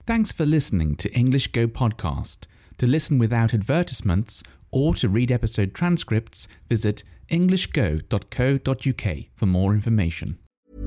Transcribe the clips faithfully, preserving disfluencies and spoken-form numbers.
Thanks for listening to English Go Podcast. To listen without advertisements or to read episode transcripts, visit english go dot co dot uk for more information.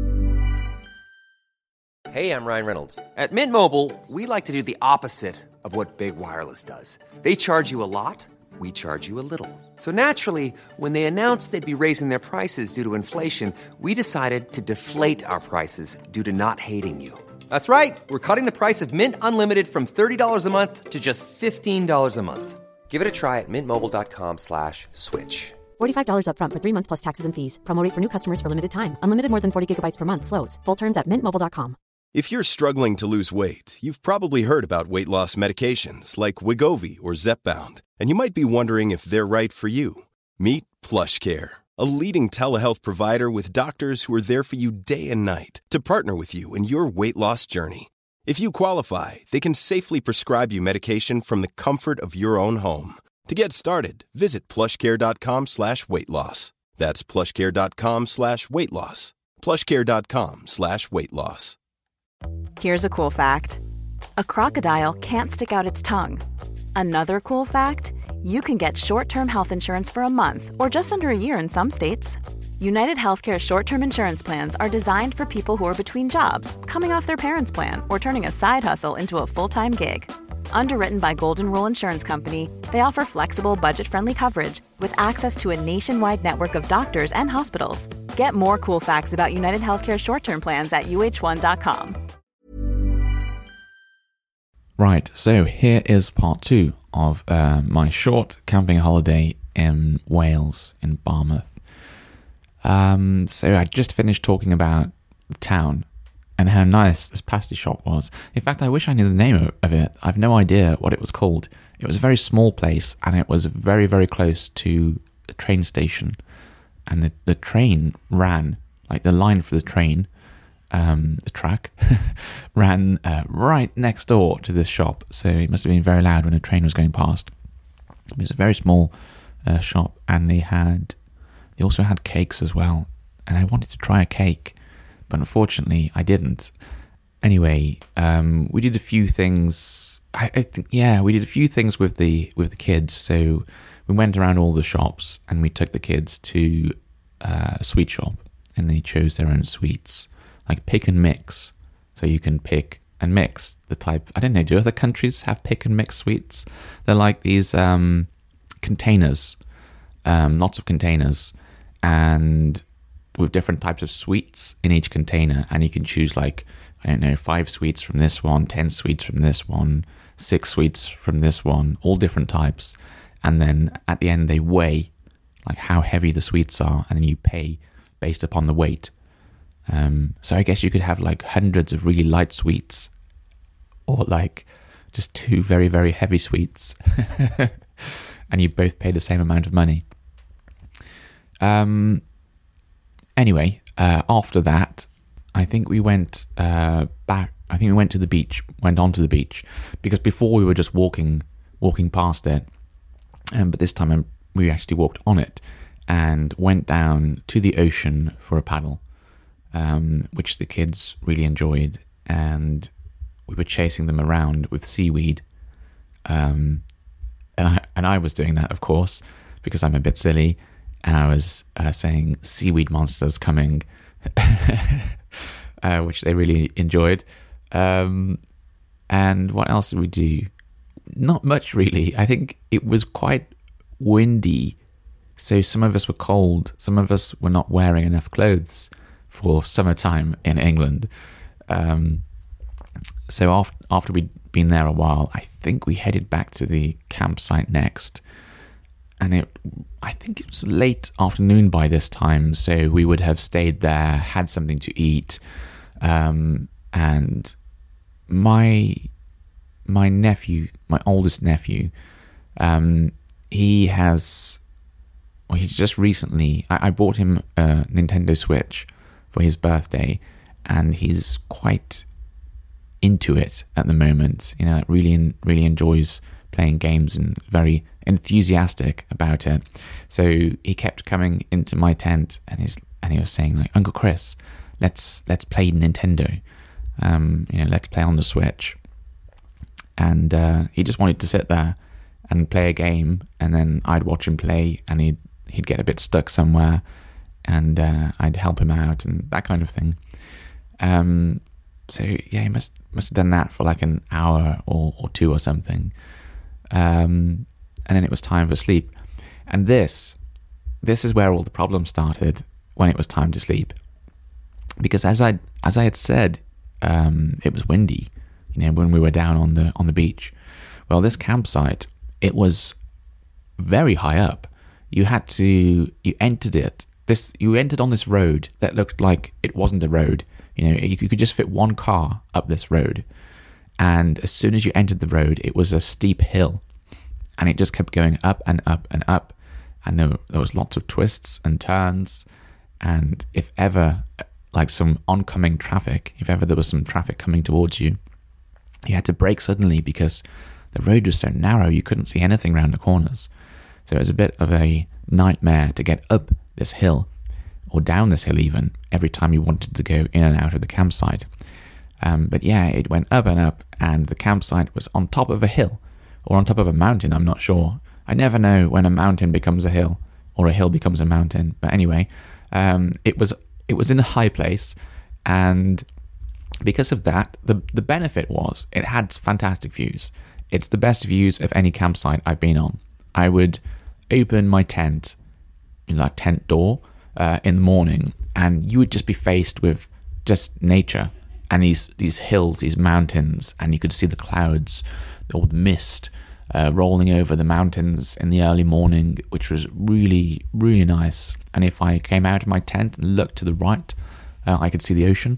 Hey, I'm Ryan Reynolds. At Mint Mobile, we like to do the opposite of what Big Wireless does. They charge you a lot, we charge you a little. So naturally, when they announced they'd be raising their prices due to inflation, we decided to deflate our prices due to not hating you. That's right. We're cutting the price of Mint Unlimited from thirty dollars a month to just fifteen dollars a month. Give it a try at mintmobile.com slash switch. forty-five dollars up front for three months plus taxes and fees. Promo rate for new customers for limited time. Unlimited more than forty gigabytes per month slows. Full terms at mint mobile dot com. If you're struggling to lose weight, you've probably heard about weight loss medications like Wegovy or Zepbound, and you might be wondering if they're right for you. Meet PlushCare, a leading telehealth provider with doctors who are there for you day and night to partner with you in your weight loss journey. If you qualify, they can safely prescribe you medication from the comfort of your own home. To get started, visit plushcare.com slash weight loss. That's plushcare.com slash weight loss. plushcare.com slash weight loss. Here's a cool fact. A crocodile can't stick out its tongue. Another cool fact, you can get short-term health insurance for a month or just under a year in some states. United Healthcare short-term insurance plans are designed for people who are between jobs, coming off their parents' plan, or turning a side hustle into a full-time gig. Underwritten by Golden Rule Insurance Company, they offer flexible, budget-friendly coverage with access to a nationwide network of doctors and hospitals. Get more cool facts about United Healthcare short-term plans at u h one dot com. Right, so here is part two of uh, my short camping holiday in Wales, in Barmouth. Um, so I just finished talking about the town and how nice this pasty shop was. In fact, I wish I knew the name of it. I've no idea what it was called. It was a very small place and it was very, very close to a train station. And the, the train ran, like the line for the train, um, the track, ran uh, right next door to this shop. So it must have been very loud when a train was going past. It was a very small uh, shop and they had, they also had cakes as well. And I wanted to try a cake, but unfortunately I didn't. Anyway, um, we did a few things. I, I think, yeah, we did a few things with the with the kids. So we went around all the shops and we took the kids to uh, a sweet shop and they chose their own sweets, like pick and mix. So you can pick and mix the type. I don't know. Do other countries have pick and mix sweets? They're like these um, containers, um, lots of containers, and with different types of sweets in each container, and you can choose like, I don't know, five sweets from this one, ten sweets from this one, six sweets from this one, all different types. And then at the end they weigh like how heavy the sweets are, and then you pay based upon the weight. Um, so I guess you could have like hundreds of really light sweets, or like just two very, very heavy sweets, and you both pay the same amount of money. Um. Anyway, uh, after that, I think we went uh, back. I think we went to the beach, went onto the beach, because before we were just walking, walking past it, um, but this time we actually walked on it and went down to the ocean for a paddle, um, which the kids really enjoyed, and we were chasing them around with seaweed, um, and I and I was doing that, of course, because I'm a bit silly. And I was uh, saying seaweed monsters coming, uh, which they really enjoyed. Um, and what else did we do? Not much, really. I think it was quite windy. So some of us were cold. Some of us were not wearing enough clothes for summertime in England. Um, so after, after we'd been there a while, I think we headed back to the campsite next. And it, I think it was late afternoon by this time, so we would have stayed there, had something to eat, um, and my my nephew, my oldest nephew, um, he has, well, he's just recently, I, I bought him a Nintendo Switch for his birthday, and he's quite into it at the moment. You know, really, really enjoys playing games and very enthusiastic about it. So he kept coming into my tent and he's and he was saying like, Uncle Chris, let's let's play Nintendo. Um, you know, let's play on the Switch. and uh, he just wanted to sit there and play a game, and then I'd watch him play, and he'd he'd get a bit stuck somewhere, and uh, I'd help him out and that kind of thing. Um, so yeah, he must must have done that for like an hour or, or two or something, um, and then it was time for sleep. And this this is where all the problems started, when it was time to sleep, because as I as I had said, um, it was windy, you know, when we were down on the on the beach. Well, this campsite, it was very high up. You had to, you entered it, this, you entered on this road that looked like it wasn't a road. You know, you could just fit one car up this road. And as soon as you entered the road, it was a steep hill. And it just kept going up and up and up. And there, there was lots of twists and turns. And if ever, like some oncoming traffic, if ever there was some traffic coming towards you, you had to brake suddenly because the road was so narrow you couldn't see anything around the corners. So it was a bit of a nightmare to get up this hill, or down this hill even, every time you wanted to go in and out of the campsite. Um, but yeah, it went up and up, and the campsite was on top of a hill, or on top of a mountain, I'm not sure. I never know when a mountain becomes a hill, or a hill becomes a mountain. But anyway, um, it was it was in a high place, and because of that, the, the benefit was it had fantastic views. It's the best views of any campsite I've been on. I would open my tent, you know, like tent door, uh, in the morning, and you would just be faced with just nature and these these hills, these mountains, and you could see the clouds, all the mist uh, rolling over the mountains in the early morning, which was really, really nice. And if I came out of my tent and looked to the right, uh, I could see the ocean.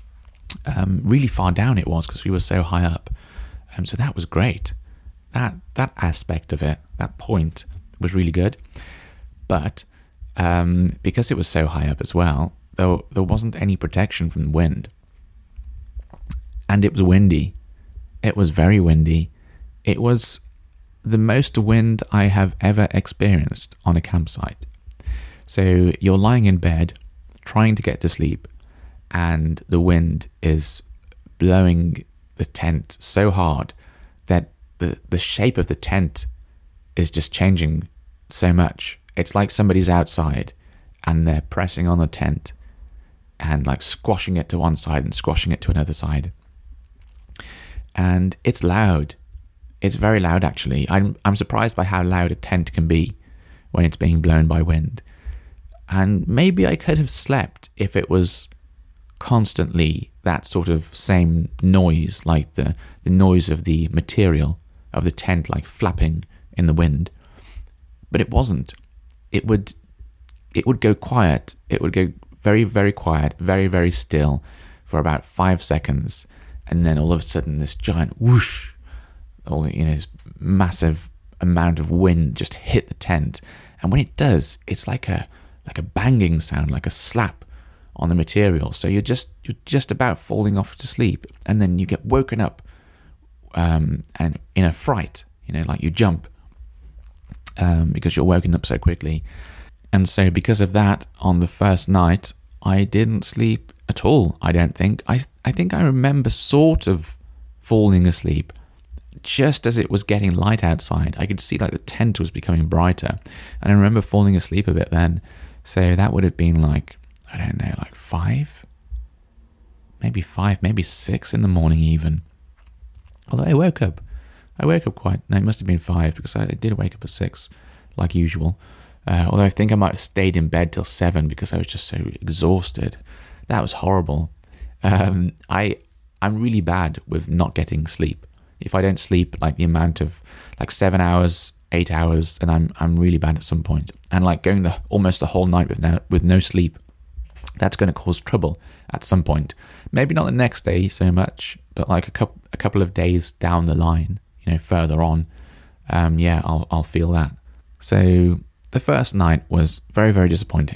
Um, really far down it was because we were so high up. Um, so that was great. That that aspect of it, that point, was really good. But um, because it was so high up as well, though, there wasn't any protection from the wind. And it was windy. It was very windy. It was the most wind I have ever experienced on a campsite. So you're lying in bed, trying to get to sleep, and the wind is blowing the tent so hard that the, the shape of the tent is just changing so much. It's like somebody's outside and they're pressing on the tent and like squashing it to one side and squashing it to another side. And it's loud. It's very loud, actually. I'm I'm surprised by how loud a tent can be when it's being blown by wind. And maybe I could have slept if it was constantly that sort of same noise, like the, the noise of the material of the tent, like flapping in the wind. But it wasn't. It would it would go quiet. It would go very, very quiet, very, very still for about five seconds. And then all of a sudden this giant whoosh, all, you know, this massive amount of wind just hit the tent. And when it does, it's like a like a banging sound, like a slap on the material. So you're just you're just about falling off to sleep, and then you get woken up um, and in a fright, you know, like you jump um, because you're woken up so quickly. And so because of that, on the first night, I didn't sleep at all, I don't think. I I think I remember sort of falling asleep just as it was getting light outside. I could see like the tent was becoming brighter, and I remember falling asleep a bit then. So that would have been like, I don't know, like five? Maybe five, maybe six in the morning even. Although I woke up. I woke up quite, no, it must have been five because I did wake up at six, like usual. Uh, although I think I might have stayed in bed till seven because I was just so exhausted. That was horrible. Um, I, I'm really bad with not getting sleep. If I don't sleep like the amount of like seven hours, eight hours, then I'm I'm really bad at some point. And like going the almost the whole night with no with no sleep, that's going to cause trouble at some point. Maybe not the next day so much, but like a couple a couple of days down the line, you know, further on, um, yeah, I'll I'll feel that. So the first night was very, very disappointing.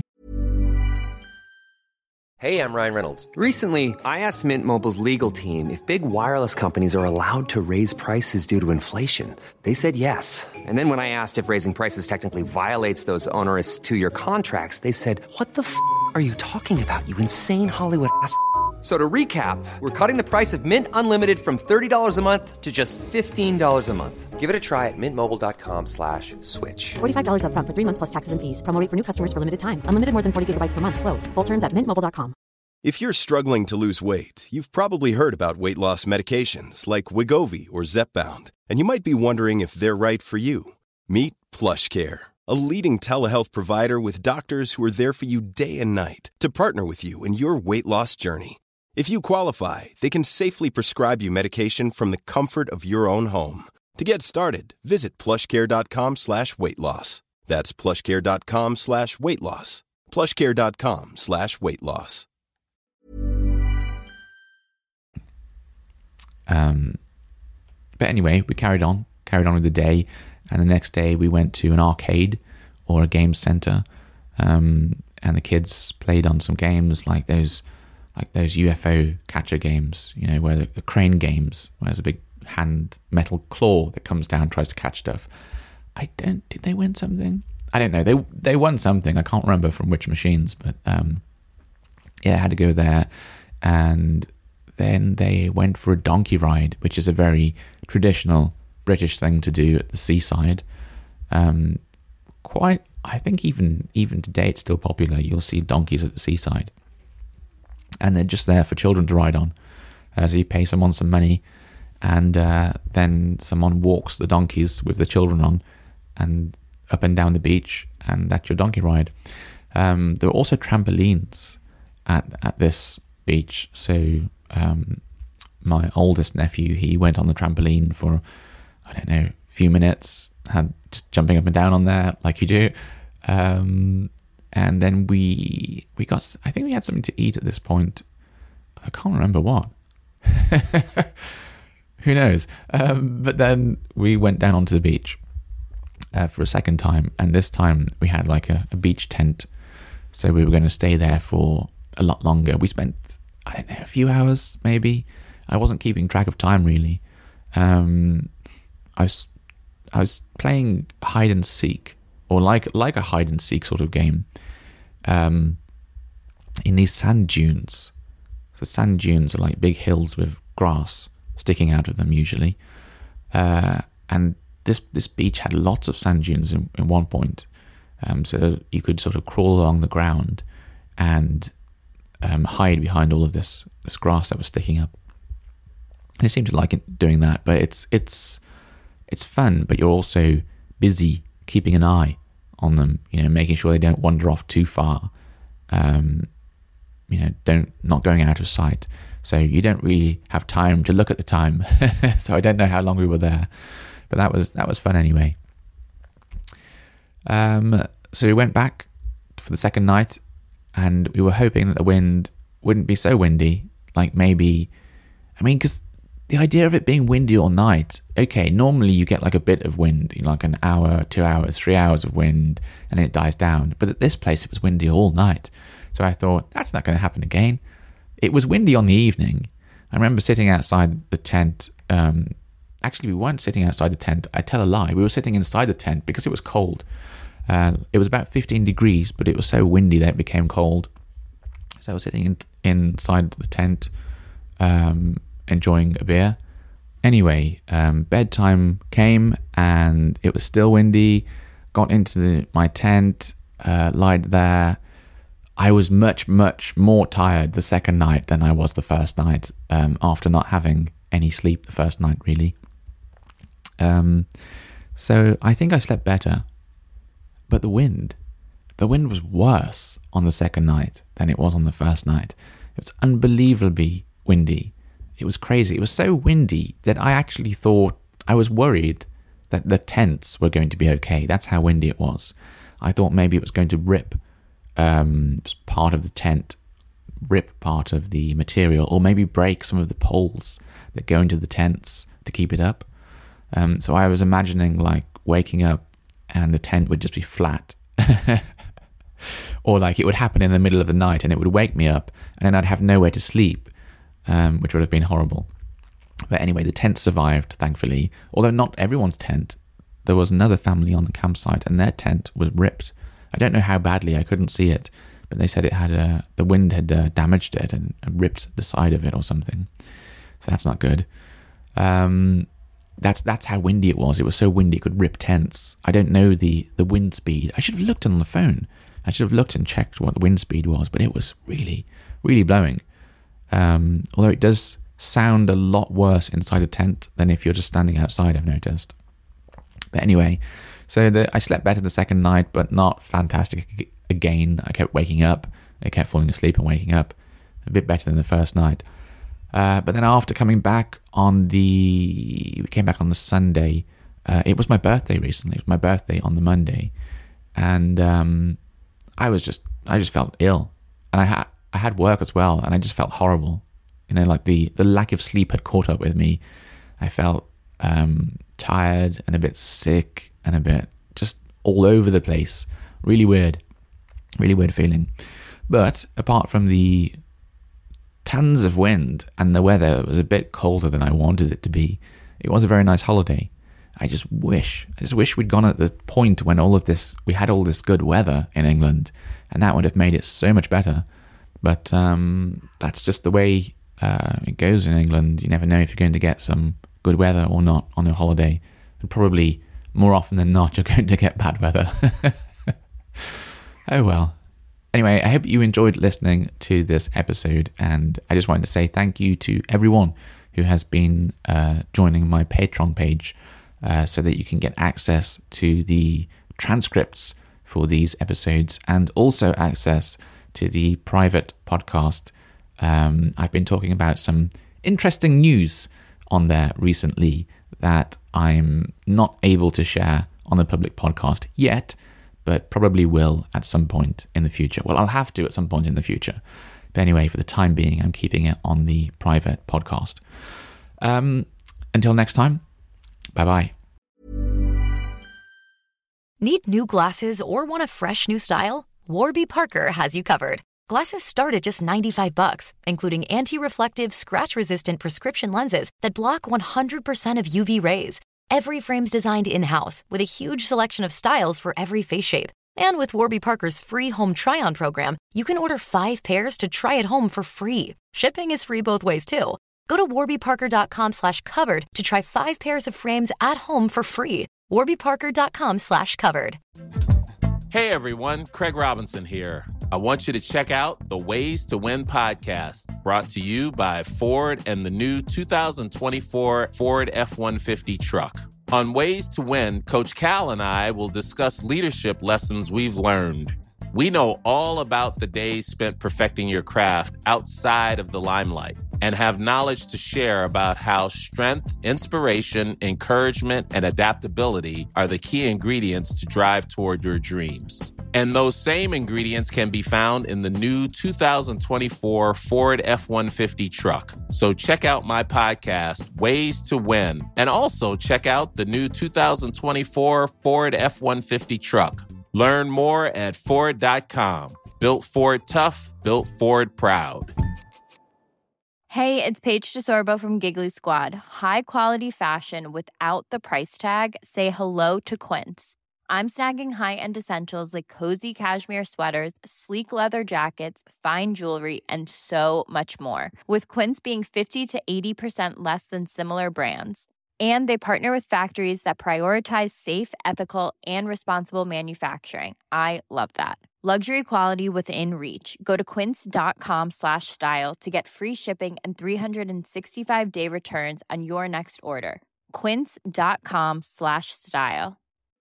Hey, I'm Ryan Reynolds. Recently, I asked Mint Mobile's legal team if big wireless companies are allowed to raise prices due to inflation. They said yes. And then when I asked if raising prices technically violates those onerous two-year contracts, they said, "What the f*** are you talking about, you insane Hollywood ass f- So to recap, we're cutting the price of Mint Unlimited from thirty dollars a month to just fifteen dollars a month. Give it a try at mintmobile.com slash switch. forty-five dollars up front for three months plus taxes and fees. Promo rate for new customers for limited time. Unlimited more than forty gigabytes per month. Slows full terms at mint mobile dot com. If you're struggling to lose weight, you've probably heard about weight loss medications like Wegovy or Zepbound, and you might be wondering if they're right for you. Meet PlushCare, a leading telehealth provider with doctors who are there for you day and night to partner with you in your weight loss journey. If you qualify, they can safely prescribe you medication from the comfort of your own home. To get started, visit plushcare.com slash weight loss. That's plushcare.com slash weight loss. plushcare.com slash weight loss. Um, but anyway, we carried on, carried on with the day, and the next day we went to an arcade or a game center, um, and the kids played on some games like those, like those U F O catcher games, you know, where the, the crane games, where there's a big hand metal claw that comes down, tries to catch stuff. I don't. Did they win something? I don't know. They they won something. I can't remember from which machines, but um, yeah, I had to go there, and then they went for a donkey ride, which is a very traditional British thing to do at the seaside. Um, quite, I think even even today it's still popular. You'll see donkeys at the seaside, and they're just there for children to ride on. Uh, so you pay someone some money, and uh, then someone walks the donkeys with the children on, and up and down the beach, and that's your donkey ride. Um, there are also trampolines at at this beach, so um, my oldest nephew, he went on the trampoline for, I don't know, a few minutes, had just jumping up and down on there like you do, um, and then we we got, I think we had something to eat at this point. I can't remember what. Who knows? Um, but then we went down onto the beach uh, for a second time, and this time we had like a, a beach tent, so we were going to stay there for a lot longer. We spent, I don't know, a few hours maybe. I wasn't keeping track of time really. Um, I was I was playing hide and seek, or like like a hide and seek sort of game, um, in these sand dunes. So sand dunes are like big hills with grass sticking out of them usually, uh, and this this beach had lots of sand dunes in, in one point, um, so you could sort of crawl along the ground and um, hide behind all of this this grass that was sticking up. And I seem to like it doing that, but it's it's it's fun, but you're also busy keeping an eye on them, you know, making sure they don't wander off too far, um, you know, don't not going out of sight. So you don't really have time to look at the time. So I don't know how long we were there, but that was that was fun anyway. Um, so we went back for the second night, and we were hoping that the wind wouldn't be so windy. Like maybe, I mean, because the idea of it being windy all night, okay, normally you get like a bit of wind, you know, like an hour, two hours, three hours of wind, and then it dies down. But at this place, it was windy all night. So I thought, that's not going to happen again. It was windy on the evening. I remember sitting outside the tent. Um, actually, we weren't sitting outside the tent. I tell a lie. We were sitting inside the tent because it was cold. Uh, it was about fifteen degrees, but it was so windy that it became cold. So I was sitting in, inside the tent, um, enjoying a beer. Anyway, um, bedtime came and it was still windy. Got into the, my tent, uh, lied there. I was much, much more tired the second night than I was the first night, um, after not having any sleep the first night, really. Um, so I think I slept better. But the wind, the wind was worse on the second night than it was on the first night. It was unbelievably windy. It was crazy. It was so windy that I actually thought, I was worried that the tents were going to be okay. That's how windy it was. I thought maybe it was going to rip um, part of the tent, rip part of the material, or maybe break some of the poles that go into the tents to keep it up. Um, so I was imagining like waking up and the tent would just be flat. Or like it would happen in the middle of the night and it would wake me up and then I'd have nowhere to sleep, um, which would have been horrible. But anyway, the tent survived, thankfully. Although not everyone's tent. There was another family on the campsite and their tent was ripped. I don't know how badly, I couldn't see it, but they said it had a, the wind had uh, damaged it and, and ripped the side of it or something. So that's not good. Um, that's that's how windy it was. It was so windy it could rip tents. I don't know the, the wind speed. I should have looked on the phone. I should have looked and checked what the wind speed was, but it was really, really blowing. Um, although it does sound a lot worse inside a tent than if you're just standing outside, I've noticed. But anyway, so the, I slept better the second night, but not fantastic again. I kept waking up. I kept falling asleep and waking up. A bit better than the first night. Uh, but then after coming back on the... We came back on the Sunday. Uh, it was my birthday recently. It was my birthday on the Monday. And um, I was just... I just felt ill. And I had I had work as well, and I just felt horrible. You know, like the, the lack of sleep had caught up with me. I felt um, tired and a bit sick and a bit just all over the place. Really weird. Really weird feeling. But apart from the tons of wind and the weather was a bit colder than I wanted it to be, it was a very nice holiday. I just wish, I just wish we'd gone at the point when all of this, we had all this good weather in England, and that would have made it so much better. But um, that's just the way uh, it goes in England. You never know if you're going to get some good weather or not on a holiday. And probably more often than not, you're going to get bad weather. Oh well. Anyway, I hope you enjoyed listening to this episode, and I just wanted to say thank you to everyone who has been uh, joining my Patreon page uh, so that you can get access to the transcripts for these episodes and also access to the private podcast. Um, I've been talking about some interesting news on there recently that I'm not able to share on the public podcast yet, but probably will at some point in the future. Well, I'll have to at some point in the future. But anyway, for the time being, I'm keeping it on the private podcast. Um, until next time, bye-bye. Need new glasses or want a fresh new style? Warby Parker has you covered. Glasses start at just ninety-five bucks, including anti-reflective, scratch-resistant prescription lenses that block one hundred percent of U V rays. Every frame's designed in-house with a huge selection of styles for every face shape. And with Warby Parker's free home try-on program, you can order five pairs to try at home for free. Shipping is free both ways, too. Go to warbyparker.com slash covered to try five pairs of frames at home for free. warbyparker.com slash covered. Hey everyone, Craig Robinson here. I want you to check out the Ways to Win podcast, brought to you by Ford and the new two thousand twenty-four Ford F one fifty truck. On Ways to Win, Coach Cal and I will discuss leadership lessons we've learned. We know all about the days spent perfecting your craft outside of the limelight and have knowledge to share about how strength, inspiration, encouragement, and adaptability are the key ingredients to drive toward your dreams. And those same ingredients can be found in the new two thousand twenty-four Ford F one fifty truck. So check out my podcast, Ways to Win, and also check out the new two thousand twenty-four Ford F one fifty truck. Learn more at Ford dot com. Built Ford tough, built Ford proud. Hey, it's Paige DeSorbo from Giggly Squad. High quality fashion without the price tag. Say hello to Quince. I'm snagging high-end essentials like cozy cashmere sweaters, sleek leather jackets, fine jewelry, and so much more. With Quince being fifty to eighty percent less than similar brands. And they partner with factories that prioritize safe, ethical, and responsible manufacturing. I love that. Luxury quality within reach. Go to quince.com slash style to get free shipping and three sixty-five day returns on your next order. Quince.com slash style.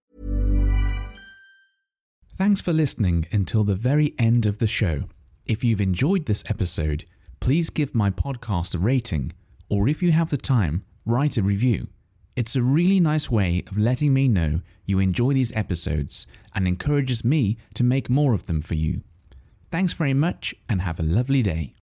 Thanks for listening until the very end of the show. If you've enjoyed this episode, please give my podcast a rating, or if you have the time, write a review. It's a really nice way of letting me know you enjoy these episodes and encourages me to make more of them for you. Thanks very much and have a lovely day.